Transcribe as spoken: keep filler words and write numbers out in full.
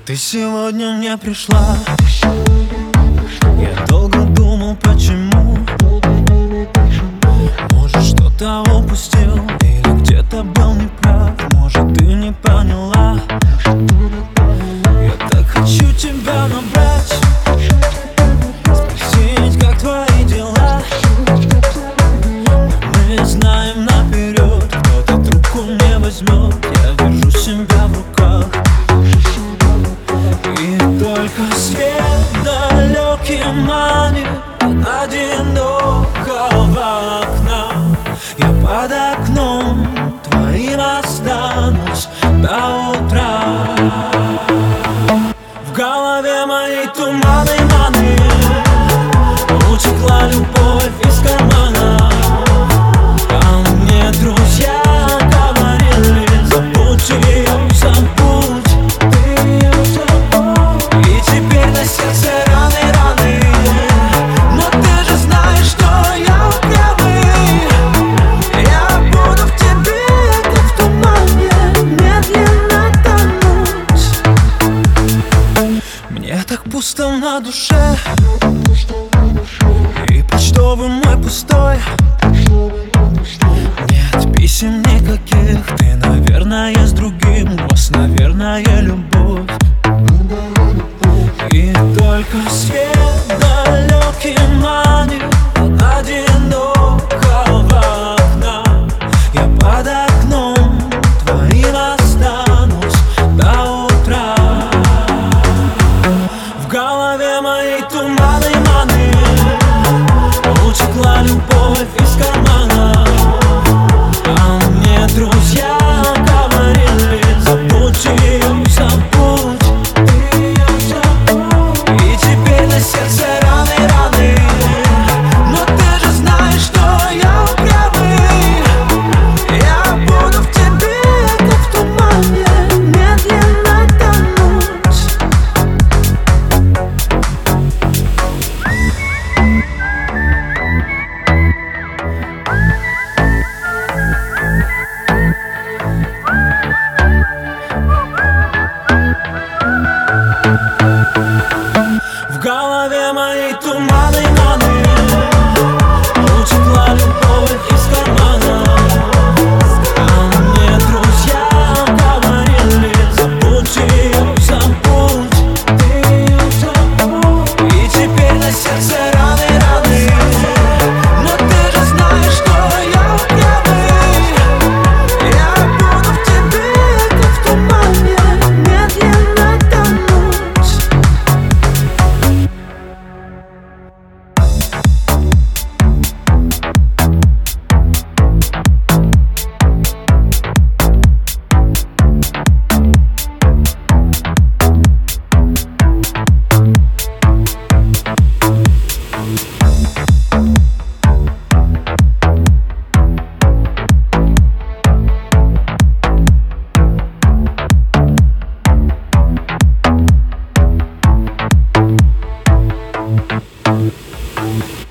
Ты сегодня мне пришла. Я долго думал, почему. Может, что-то упустил или где-то был неправ. Может, ты не поняла. Я так хочу тебя набрать, спросить, как твои дела. Мы знаем наперед, кто-то трубку не возьмет. Я держу себя в руках, и только свет далекий манит от одинокого окна. Я под окном твоим останусь до утра. В голове моей туманы, маны, утекла любовь из кармана. А мне друзья говорили: забудь ее, забудь. И теперь на сердце раны, раны. Но ты же знаешь, что я упрямый. Я буду в тебе, как в тумане, медленно тонуть. Мне так пусто на душе, и почтовый мой пустой. Нет писем никаких, ты, наверное, с другим. У вас, наверное, любовь. И только свет далекий манит от одинокого окна. Я под окном твоим останусь до утра. В голове моей туманы, маны, утекла любовь из кармана. А мне друзья говорили: забудь ее, забудь. И теперь на сердце раны, раны. Но ты же знаешь, что я упрямый. Я буду в тебе, как в тумане, медленно тонуть. В голове моей туманы, маны, утекла любовь из кармана. А мне друзья говорили: забудь ее, забудь. И теперь на сердце раны, раны. Но ты же знаешь, что я упрямый. Я буду в тебе, как в тумане, медленно тонуть. We'll be right back.